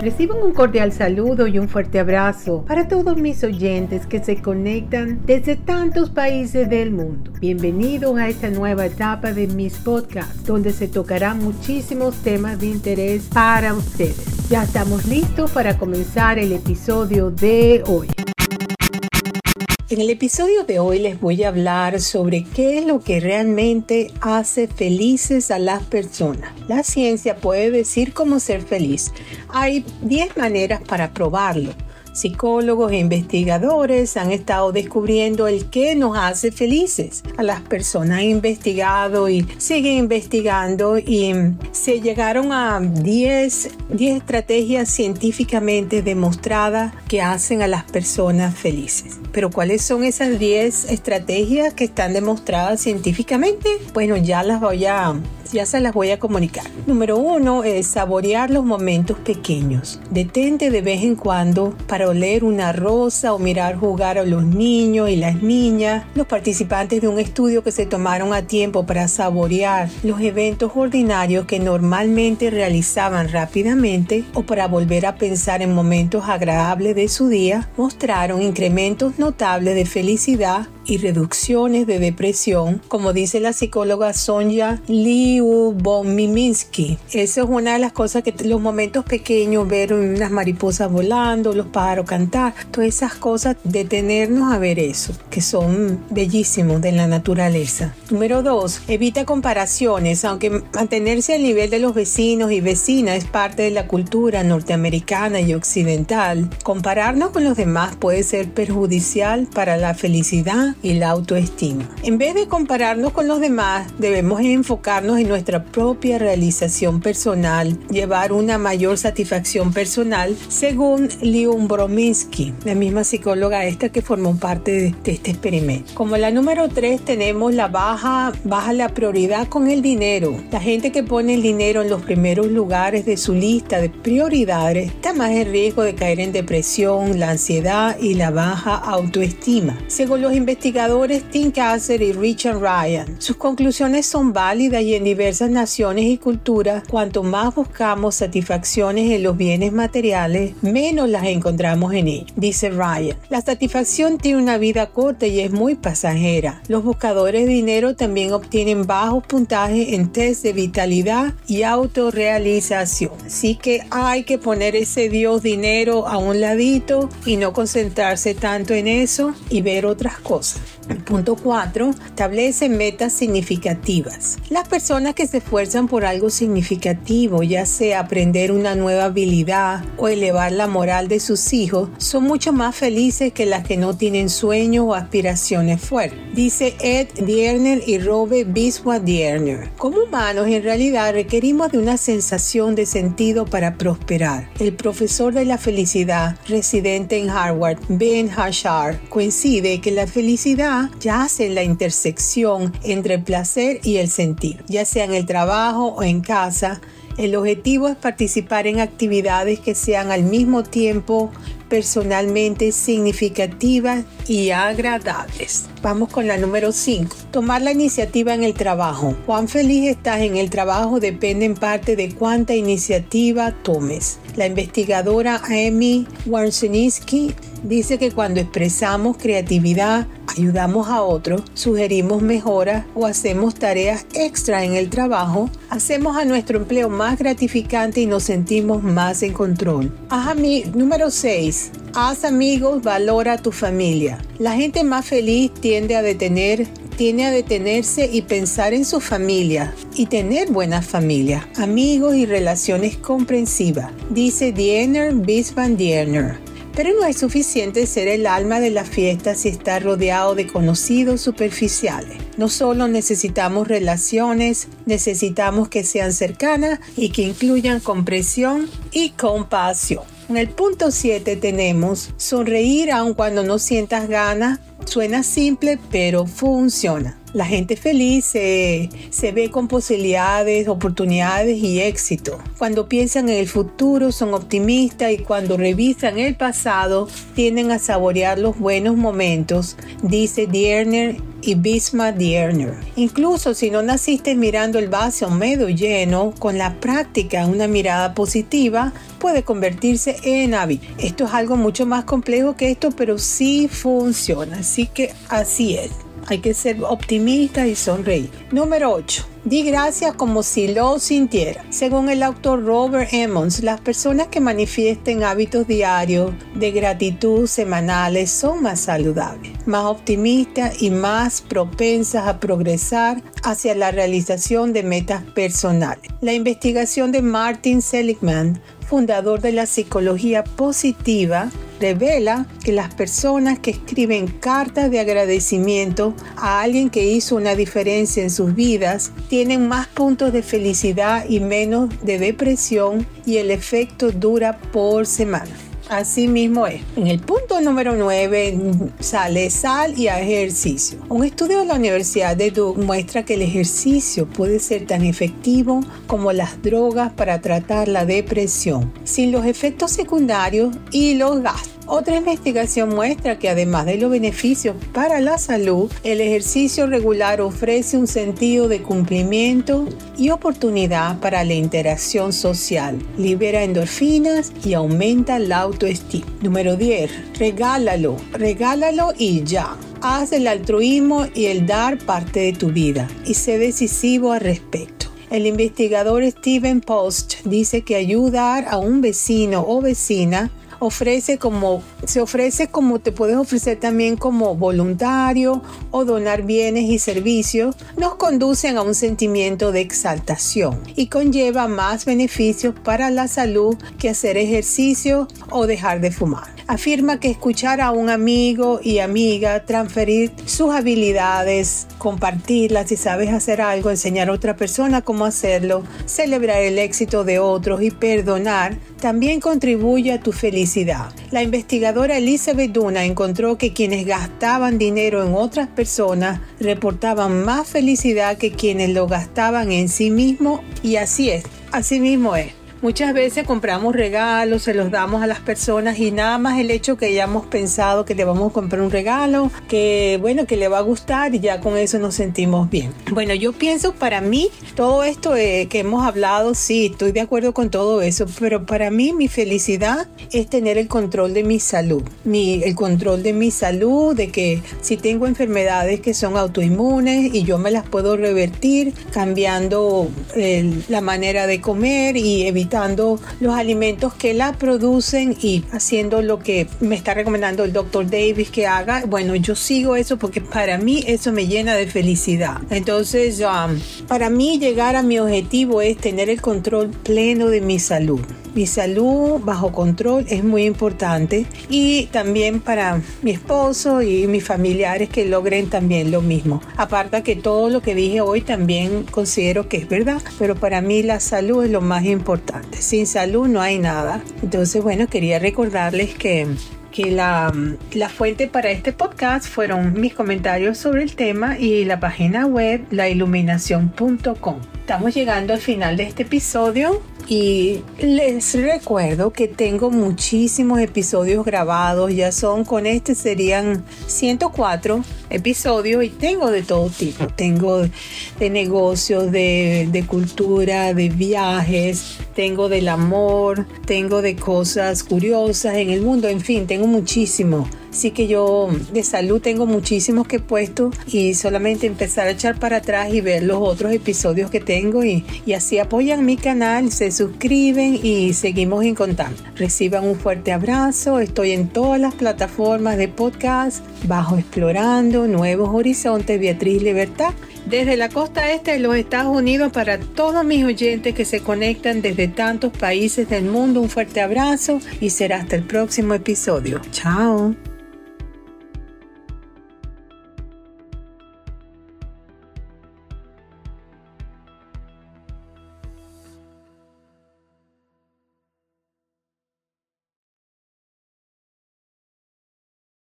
Reciban un cordial saludo y un fuerte abrazo para todos mis oyentes que se conectan desde tantos países del mundo. Bienvenidos a esta nueva etapa de mis podcasts, donde se tocarán muchísimos temas de interés para ustedes. Ya estamos listos para comenzar el episodio de hoy. En el episodio de hoy les voy a hablar sobre qué es lo que realmente hace felices a las personas. La ciencia puede decir cómo ser feliz. Hay 10 maneras para probarlo. Psicólogos e investigadores han estado descubriendo el qué nos hace felices a las personas. Han investigado y siguen investigando y se llegaron a 10 estrategias científicamente demostradas que hacen a las personas felices. Pero ¿cuáles son esas 10 estrategias que están demostradas científicamente? Bueno, ya se las voy a comunicar. Número 1 es saborear los momentos pequeños. Detente de vez en cuando para oler una rosa o mirar jugar a los niños y las niñas. Los participantes de un estudio que se tomaron a tiempo para saborear los eventos ordinarios que normalmente realizaban rápidamente o para volver a pensar en momentos agradables de su día, mostraron incrementos notables de felicidad y reducciones de depresión, como dice la psicóloga Sonja Lyubomirsky. Eso es una de las cosas que los momentos pequeños, ver unas mariposas volando, los pájaros cantar, todas esas cosas, detenernos a ver eso, que son bellísimos de la naturaleza. Número 2, evita comparaciones. Aunque mantenerse al nivel de los vecinos y vecinas es parte de la cultura norteamericana y occidental, compararnos con los demás puede ser perjudicial para la felicidad y la autoestima. En vez de compararnos con los demás, debemos enfocarnos en nuestra propia realización personal, llevar una mayor satisfacción personal, según Lyubomirsky, la misma psicóloga que formó parte de este experimento. Como la número 3 tenemos la baja la prioridad con el dinero. La gente que pone el dinero en los primeros lugares de su lista de prioridades está más en riesgo de caer en depresión, la ansiedad y la baja autoestima. Según los investigadores Tim Kasser y Richard Ryan, sus conclusiones son válidas y en diversas naciones y culturas, cuanto más buscamos satisfacciones en los bienes materiales, menos las encontramos en ellos. Dice Ryan, la satisfacción tiene una vida corta y es muy pasajera. Los buscadores de dinero también obtienen bajos puntajes en test de vitalidad y autorrealización. Así que hay que poner ese Dios dinero a un ladito y no concentrarse tanto en eso y ver otras cosas. Punto 4. Establece metas significativas. Las personas que se esfuerzan por algo significativo, ya sea aprender una nueva habilidad o elevar la moral de sus hijos, son mucho más felices que las que no tienen sueños o aspiraciones fuertes. Dice Ed Diener y Robert Biswa-Diener. Como humanos, en realidad requerimos de una sensación de sentido para prosperar. El profesor de la felicidad, residente en Harvard, Ben Hashar, coincide que la felicidad yace en la intersección entre el placer y el sentido, ya sea en el trabajo o en casa. El objetivo es participar en actividades que sean al mismo tiempo personalmente significativas y agradables. Vamos con la número 5. Tomar la iniciativa en el trabajo. Cuán feliz estás en el trabajo depende en parte de cuánta iniciativa tomes. La investigadora Amy Warshawski dice que cuando expresamos creatividad, ayudamos a otros, sugerimos mejoras o hacemos tareas extra en el trabajo, hacemos a nuestro empleo más gratificante y nos sentimos más en control. Número 6. Haz amigos, valora a tu familia. La gente más feliz tiende a detenerse y pensar en su familia y tener buenas familias, amigos y relaciones comprensivas, dice Diener Biswa-Diener. Pero no es suficiente ser el alma de la fiesta si está rodeado de conocidos superficiales. No solo necesitamos relaciones, necesitamos que sean cercanas y que incluyan comprensión y compasión. En el punto 7 tenemos sonreír aun cuando no sientas ganas. Suena simple, pero funciona. La gente feliz se ve con posibilidades, oportunidades y éxito. Cuando piensan en el futuro son optimistas y cuando revisan el pasado tienden a saborear los buenos momentos, dice Dierner y Bismarck Dierner. Incluso si no naciste mirando el vaso medio lleno, con la práctica una mirada positiva puede convertirse en hábito. Esto es algo mucho más complejo que esto, pero sí funciona. Así que así es. Hay que ser optimistas y sonreír. Número 8. Di gracias como si lo sintiera. Según el autor Robert Emmons, las personas que manifiesten hábitos diarios de gratitud semanales son más saludables, más optimistas y más propensas a progresar hacia la realización de metas personales. La investigación de Martin Seligman, fundador de la psicología positiva, revela que las personas que escriben cartas de agradecimiento a alguien que hizo una diferencia en sus vidas tienen más puntos de felicidad y menos de depresión, y el efecto dura por semana. Así mismo es. En el punto número 9 sale sal y ejercicio. Un estudio de la Universidad de Duke muestra que el ejercicio puede ser tan efectivo como las drogas para tratar la depresión, sin los efectos secundarios y los gastos. Otra investigación muestra que además de los beneficios para la salud, el ejercicio regular ofrece un sentido de cumplimiento y oportunidad para la interacción social, libera endorfinas y aumenta la autoestima. Número 10. Regálalo y ya. Haz el altruismo y el dar parte de tu vida y sé decisivo al respecto. El investigador Stephen Post dice que ayudar a un vecino o vecina se ofrece como te puedes ofrecer también como voluntario o donar bienes y servicios, nos conducen a un sentimiento de exaltación y conlleva más beneficios para la salud que hacer ejercicio o dejar de fumar. Afirma que escuchar a un amigo y amiga, transferir sus habilidades, compartirlas si sabes hacer algo, enseñar a otra persona cómo hacerlo, celebrar el éxito de otros y perdonar, también contribuye a tu felicidad. La investigadora Elizabeth Duna encontró que quienes gastaban dinero en otras personas reportaban más felicidad que quienes lo gastaban en sí mismos, y así mismo es. Muchas veces compramos regalos, se los damos a las personas y nada más el hecho que hayamos pensado que le vamos a comprar un regalo, que le va a gustar, y ya con eso nos sentimos bien. Bueno, yo pienso, para mí, todo esto que hemos hablado, sí, estoy de acuerdo con todo eso, pero para mí mi felicidad es tener el control de mi salud. El control de mi salud, de que si tengo enfermedades que son autoinmunes y yo me las puedo revertir cambiando la manera de comer y evitando los alimentos que la producen y haciendo lo que me está recomendando el Dr. Davis que haga. Bueno, yo sigo eso porque para mí eso me llena de felicidad. Entonces, para mí llegar a mi objetivo es tener el control pleno de mi salud. Mi salud bajo control es muy importante, y también para mi esposo y mis familiares que logren también lo mismo. Aparte que todo lo que dije hoy también considero que es verdad, pero para mí la salud es lo más importante. Sin salud no hay nada. Entonces, bueno, quería recordarles que la fuente para este podcast fueron mis comentarios sobre el tema y la página web lailuminacion.com. Estamos llegando al final de este episodio y les recuerdo que tengo muchísimos episodios grabados. Con este serían 104 episodios y tengo de todo tipo. Tengo de negocios, de cultura, de viajes, tengo del amor, tengo de cosas curiosas en el mundo, en fin, tengo muchísimo. Así que yo de salud tengo muchísimos que he puesto, y solamente empezar a echar para atrás y ver los otros episodios que tengo y así apoyan mi canal, se suscriben y seguimos en contacto. Reciban un fuerte abrazo. Estoy en todas las plataformas de podcast bajo Explorando Nuevos Horizontes Beatriz Libertad, desde la costa este de los Estados Unidos, para todos mis oyentes que se conectan desde tantos países del mundo. Un fuerte abrazo y será hasta el próximo episodio. Chao.